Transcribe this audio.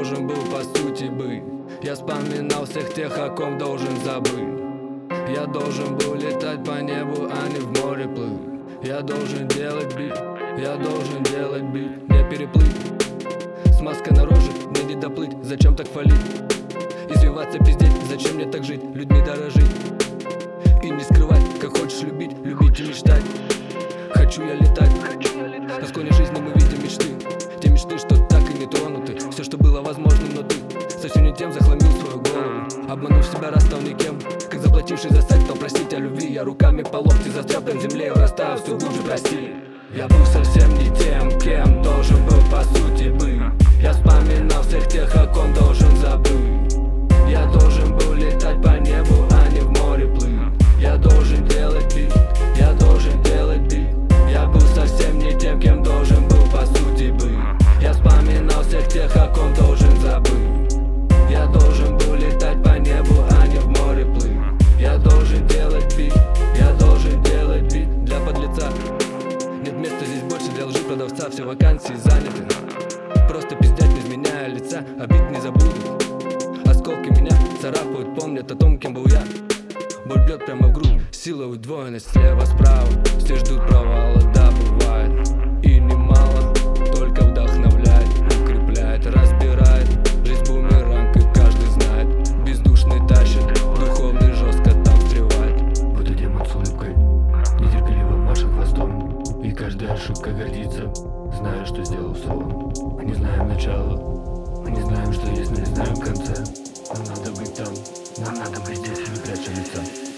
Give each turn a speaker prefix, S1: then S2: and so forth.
S1: должен был по сути быть. Я вспоминал всех тех, о ком должен забыть. Я должен был летать по небу, а не в море плыть. Я должен делать бит, я должен делать бит. Не переплыть, с маской на роже, мне не доплыть. Зачем так фалить, извиваться, пиздеть? Зачем мне так жить, людьми дорожить и не скрывать, как хочешь любить, любить и мечтать. Хочу я летать, на склоне жизни мы видим мечты. Те мечты, что так и не тронуты. Все, что было возможным, но ты совсем не тем захламил свою голову. Обманув себя, расстал никем, как заплативший за секс, стал просить о любви. Я руками по локти застрял в земле и врастаю все глубже, прости. Я был совсем не тем, кем должен был по сути быть. Я вспоминал всех тех, о ком должен забыть. Я должен был летать по небу, а не в море плыть. Я должен делать бит, я должен делать бит. Я был совсем не тем, кем должен был по сути быть. Я вспоминал всех тех, о ком должен забыть. Я должен был летать по небу, а не в море плыть. Я должен делать бит, я должен делать бит. Для подлеца нет места здесь больше, для лжи продавца. Все вакансии заняты, просто пиздят без меня лица. Обид не забуду, осколки меня царапают, помнят о том, кем был я. Боль бьет прямо в грудь, сила удвоенность слева-справа. Все ждут провала, да, бывает и немало. Только вдохновляет, укрепляет, разбирает. Жизнь бумеранг, и каждый знает. Бездушный тащит, духовный жестко там встревает.
S2: Будто демон с улыбкой, нетерпеливо машет хвостом. И каждая ошибка гордится, зная, что сделал словом. Мы не знаем начала, мы не знаем, что есть, но не знаем конца. Нам надо быть там, нам надо быть здесь, не пряча лица.